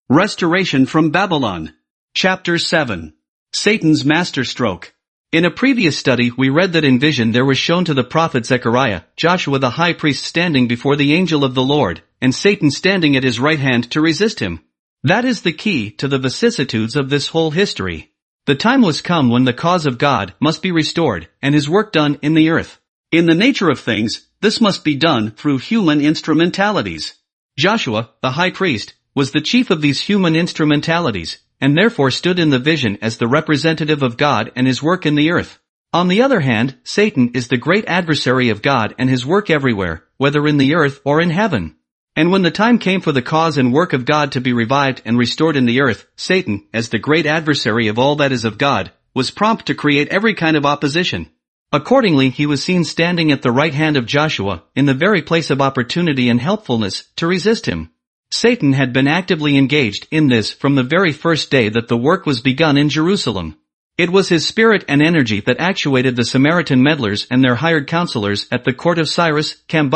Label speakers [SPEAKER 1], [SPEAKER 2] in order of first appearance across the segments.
[SPEAKER 1] Restoration from Babylon. Chapter 7. Satan's Masterstroke. In a previous study we read that in vision there was shown to the prophet Zechariah, Joshua the high priest standing before the angel of the Lord, and Satan standing at his right hand to resist him. That is the key to the vicissitudes of this whole history. The time was come when the cause of God must be restored, and his work done in the earth. In the nature of things, this must be done through human instrumentalities. Joshua, the high priest, was the chief of these human instrumentalities, and therefore stood in the vision as the representative of God and his work in the earth. On the other hand, Satan is the great adversary of God and his work everywhere, whether in the earth or in heaven. And when the time came for the cause and work of God to be revived and restored in the earth, Satan, as the great adversary of all that is of God, was prompt to create every kind of opposition. Accordingly, he was seen standing at the right hand of Joshua, in the very place of opportunity and helpfulness, to resist him. Satan had been actively engaged in this from the very first day that the work was begun in Jerusalem. It was his spirit and energy that actuated the Samaritan meddlers and their hired counselors at the court of Cyrus,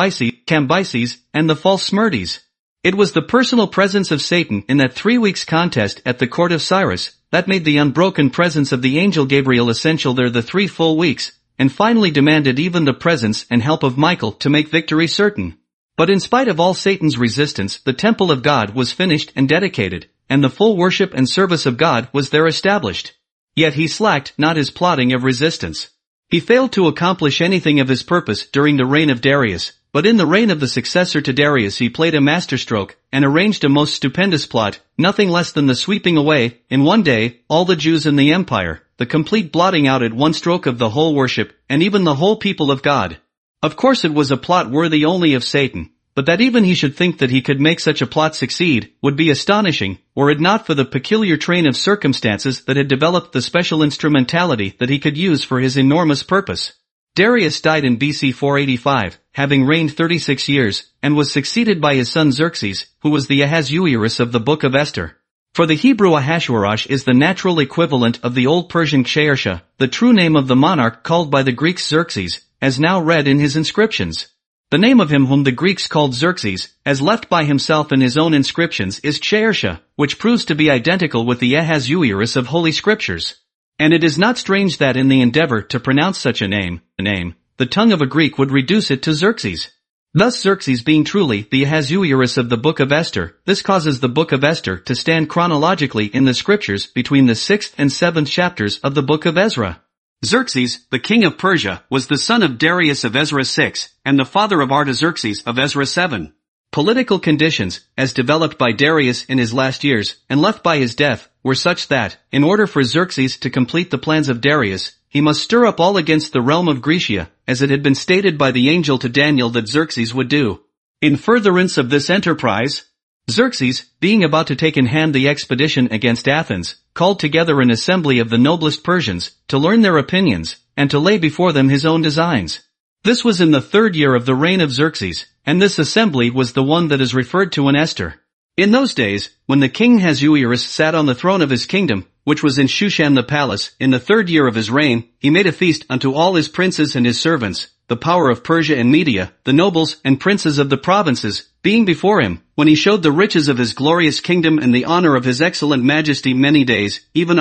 [SPEAKER 1] Cambyses, and the false Smyrdes. It was the personal presence of Satan in that 3 weeks contest at the court of Cyrus that made the unbroken presence of the angel Gabriel essential there the 3 full weeks, and finally demanded even the presence and help of Michael to make victory certain. But in spite of all Satan's resistance, the temple of God was finished and dedicated, and the full worship and service of God was there established. Yet he slacked not his plotting of resistance. He failed to accomplish anything of his purpose during the reign of Darius, but in the reign of the successor to Darius he played a masterstroke, and arranged a most stupendous plot, nothing less than the sweeping away, in one day, all the Jews in the empire, the complete blotting out at one stroke of the whole worship, and even the whole people of God. Of course it was a plot worthy only of Satan, but that even he should think that he could make such a plot succeed, would be astonishing, were it not for the peculiar train of circumstances that had developed the special instrumentality that he could use for his enormous purpose. Darius died in BC 485, having reigned 36 years, and was succeeded by his son Xerxes, who was the Ahasuerus of the Book of Esther. For the Hebrew Ahasuerus is the natural equivalent of the Old Persian Xerxes, the true name of the monarch called by the Greeks Xerxes, as now read in his inscriptions. The name of him whom the Greeks called Xerxes, as left by himself in his own inscriptions, is Xerxes, which proves to be identical with the Ahasuerus of Holy Scriptures. And it is not strange that in the endeavor to pronounce such a name, the tongue of a Greek would reduce it to Xerxes. Thus Xerxes being truly the Ahasuerus of the Book of Esther, this causes the Book of Esther to stand chronologically in the Scriptures between the 6th and 7th chapters of the Book of Ezra. Xerxes, the king of Persia, was the son of Darius of Ezra 6, and the father of Artaxerxes of Ezra 7. Political conditions, as developed by Darius in his last years, and left by his death, were such that, in order for Xerxes to complete the plans of Darius, he must stir up all against the realm of Grecia, as it had been stated by the angel to Daniel that Xerxes would do. In furtherance of this enterprise, Xerxes, being about to take in hand the expedition against Athens, called together an assembly of the noblest Persians, to learn their opinions, and to lay before them his own designs. This was in the 3rd year of the reign of Xerxes, and this assembly was the one that is referred to in Esther. In those days, when the king Ahasuerus sat on the throne of his kingdom, which was in Shushan the palace, in the 3rd year of his reign, he made a feast unto all his princes and his servants, the power of Persia and Media, the nobles and princes of the provinces, being before him, when he showed the riches of his glorious kingdom and the honor of his excellent majesty many days, even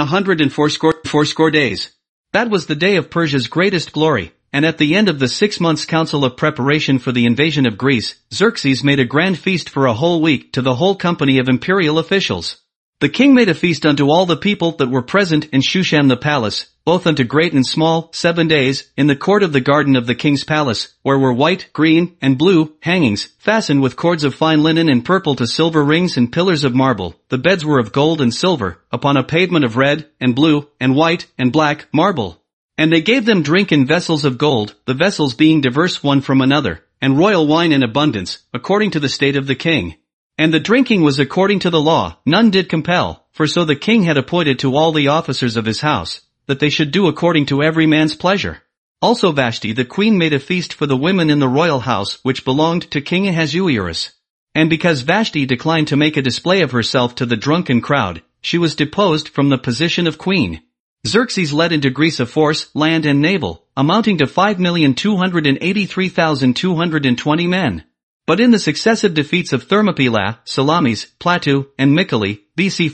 [SPEAKER 1] 180 days. That was the day of Persia's greatest glory, and at the end of the 6 months' council of preparation for the invasion of Greece, Xerxes made a grand feast for a whole week to the whole company of imperial officials. The king made a feast unto all the people that were present in Shushan the palace, both unto great and small, 7 days, in the court of the garden of the king's palace, where were white, green, and blue hangings, fastened with cords of fine linen and purple to silver rings and pillars of marble. The beds were of gold and silver, upon a pavement of red, and blue, and white, and black marble. And they gave them drink in vessels of gold, the vessels being diverse one from another, and royal wine in abundance, according to the state of the king. And the drinking was according to the law, none did compel, for so the king had appointed to all the officers of his house, that they should do according to every man's pleasure. Also Vashti the queen made a feast for the women in the royal house which belonged to King Ahasuerus. And because Vashti declined to make a display of herself to the drunken crowd, she was deposed from the position of queen. Xerxes led into Greece a force, land and naval, amounting to 5,283,220 men. But in the successive defeats of Thermopylae, Salamis, Platu, and Mycale, BC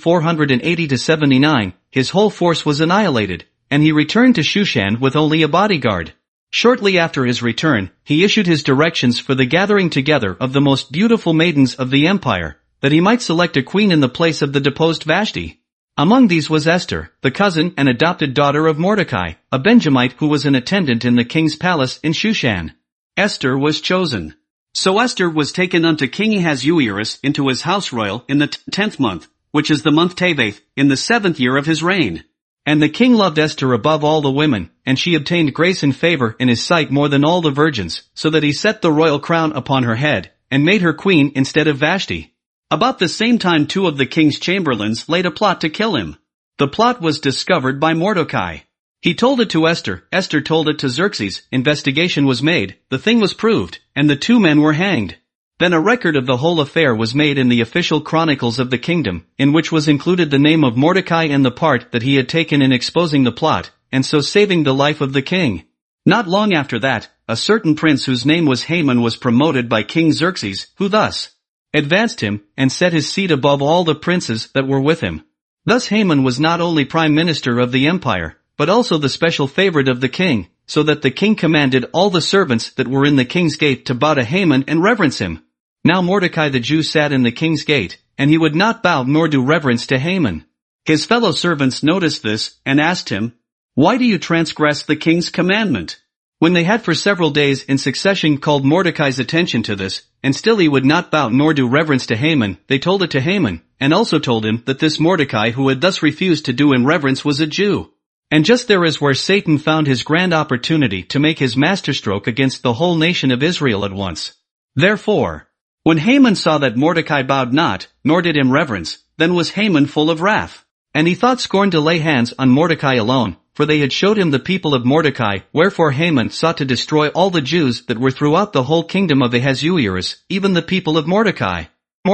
[SPEAKER 1] 480-79, his whole force was annihilated, and he returned to Shushan with only a bodyguard. Shortly after his return, he issued his directions for the gathering together of the most beautiful maidens of the empire, that he might select a queen in the place of the deposed Vashti. Among these was Esther, the cousin and adopted daughter of Mordecai, a Benjamite who was an attendant in the king's palace in Shushan. Esther was chosen. So Esther was taken unto King Ahasuerus into his house royal in the 10th month, which is the month Tebeth, in the 7th year of his reign. And the king loved Esther above all the women, and she obtained grace and favor in his sight more than all the virgins, so that he set the royal crown upon her head, and made her queen instead of Vashti. About the same time 2 of the king's chamberlains laid a plot to kill him. The plot was discovered by Mordecai. He told it to Esther, Esther told it to Xerxes, investigation was made, the thing was proved, and the 2 men were hanged. Then a record of the whole affair was made in the official chronicles of the kingdom, in which was included the name of Mordecai and the part that he had taken in exposing the plot, and so saving the life of the king. Not long after that, a certain prince whose name was Haman was promoted by King Xerxes, who thus advanced him, and set his seat above all the princes that were with him. Thus Haman was not only prime minister of the empire, but also the special favorite of the king, so that the king commanded all the servants that were in the king's gate to bow to Haman and reverence him. Now Mordecai the Jew sat in the king's gate, and he would not bow nor do reverence to Haman. His fellow servants noticed this, and asked him, "Why do you transgress the king's commandment?" When they had for several days in succession called Mordecai's attention to this, and still he would not bow nor do reverence to Haman, they told it to Haman, and also told him that this Mordecai who had thus refused to do him reverence was a Jew. And just there is where Satan found his grand opportunity to make his masterstroke against the whole nation of Israel at once. Therefore, when Haman saw that Mordecai bowed not, nor did him reverence, then was Haman full of wrath. And he thought scorn to lay hands on Mordecai alone, for they had showed him the people of Mordecai, wherefore Haman sought to destroy all the Jews that were throughout the whole kingdom of Ahasuerus, even the people of Mordecai.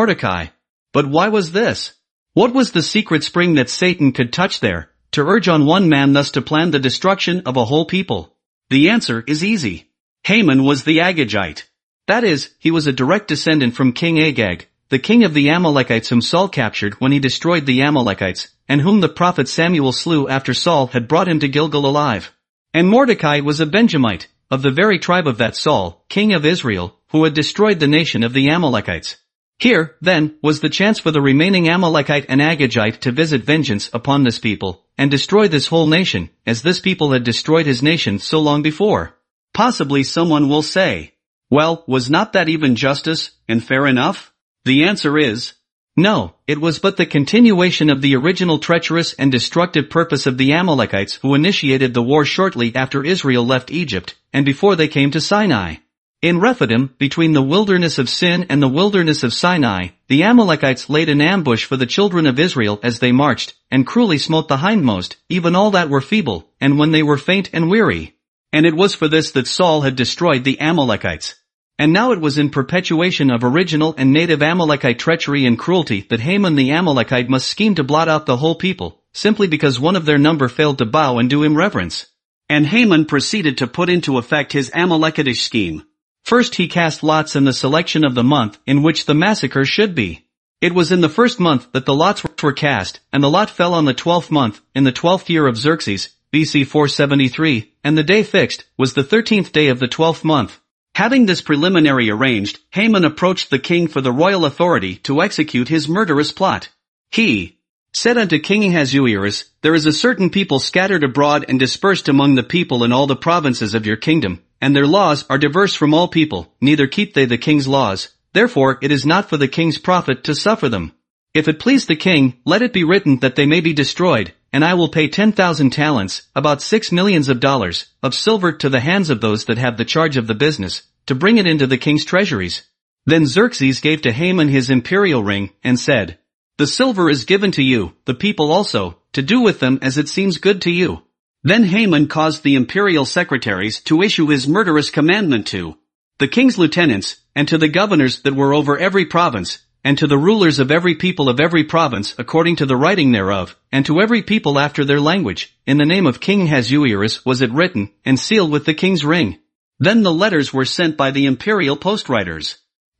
[SPEAKER 1] But why was this? What was the secret spring that Satan could touch there, to urge on one man thus to plan the destruction of a whole people? The answer is easy. Haman was the Agagite. That is, he was a direct descendant from King Agag, the king of the Amalekites whom Saul captured when he destroyed the Amalekites, and whom the prophet Samuel slew after Saul had brought him to Gilgal alive. And Mordecai was a Benjamite, of the very tribe of that Saul, king of Israel, who had destroyed the nation of the Amalekites. Here, then, was the chance for the remaining Amalekite and Agagite to visit vengeance upon this people, and destroy this whole nation, as this people had destroyed his nation so long before. Possibly someone will say, well, was not that even justice, and fair enough? The answer is, no, it was but the continuation of the original treacherous and destructive purpose of the Amalekites who initiated the war shortly after Israel left Egypt, and before they came to Sinai. In Rephidim, between the wilderness of Sin and the wilderness of Sinai, the Amalekites laid an ambush for the children of Israel as they marched, and cruelly smote the hindmost, even all that were feeble, and when they were faint and weary. And it was for this that Saul had destroyed the Amalekites. And now it was in perpetuation of original and native Amalekite treachery and cruelty that Haman the Amalekite must scheme to blot out the whole people, simply because one of their number failed to bow and do him reverence. And Haman proceeded to put into effect his Amalekitish scheme. First he cast lots in the selection of the month in which the massacre should be. It was in the first month that the lots were cast, and the lot fell on the 12th month, in the 12th year of Xerxes, BC 473, and the day fixed was the 13th day of the 12th month. Having this preliminary arranged, Haman approached the king for the royal authority to execute his murderous plot. He said unto King Ahasuerus, there is a certain people scattered abroad and dispersed among the people in all the provinces of your kingdom, and their laws are diverse from all people, neither keep they the king's laws, therefore it is not for the king's profit to suffer them. If it please the king, let it be written that they may be destroyed, and I will pay 10,000 talents, about $6 million of silver to the hands of those that have the charge of the business, to bring it into the king's treasuries. Then Xerxes gave to Haman his imperial ring, and said, the silver is given to you, the people also, to do with them as it seems good to you. Then Haman caused the imperial secretaries to issue his murderous commandment to the king's lieutenants, and to the governors that were over every province, and to the rulers of every people of every province according to the writing thereof, and to every people after their language, in the name of King Ahasuerus was it written, and sealed with the king's ring. Then the letters were sent by the imperial postwriters.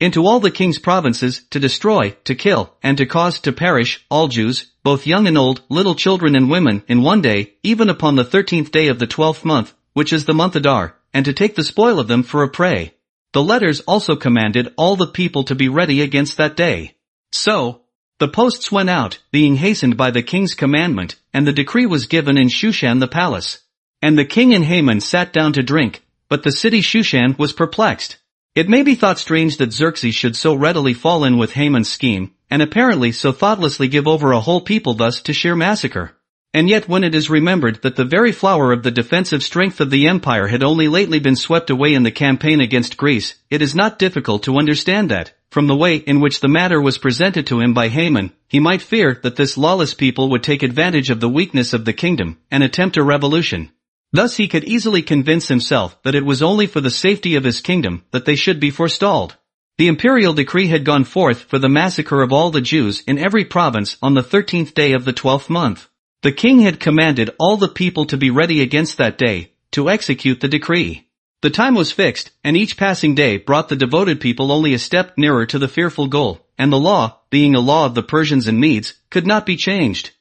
[SPEAKER 1] into all the king's provinces, to destroy, to kill, and to cause to perish, all Jews, both young and old, little children and women, in one day, even upon the 13th day of the 12th month, which is the month Adar, and to take the spoil of them for a prey. The letters also commanded all the people to be ready against that day. So, the posts went out, being hastened by the king's commandment, and the decree was given in Shushan the palace. And the king and Haman sat down to drink, but the city Shushan was perplexed. It may be thought strange that Xerxes should so readily fall in with Haman's scheme, and apparently so thoughtlessly give over a whole people thus to sheer massacre. And yet when it is remembered that the very flower of the defensive strength of the empire had only lately been swept away in the campaign against Greece, it is not difficult to understand that, from the way in which the matter was presented to him by Haman, he might fear that this lawless people would take advantage of the weakness of the kingdom, and attempt a revolution. Thus he could easily convince himself that it was only for the safety of his kingdom that they should be forestalled. The imperial decree had gone forth for the massacre of all the Jews in every province on the 13th day of the 12th month. The king had commanded all the people to be ready against that day, to execute the decree. The time was fixed, and each passing day brought the devoted people only a step nearer to the fearful goal, and the law, being a law of the Persians and Medes, could not be changed.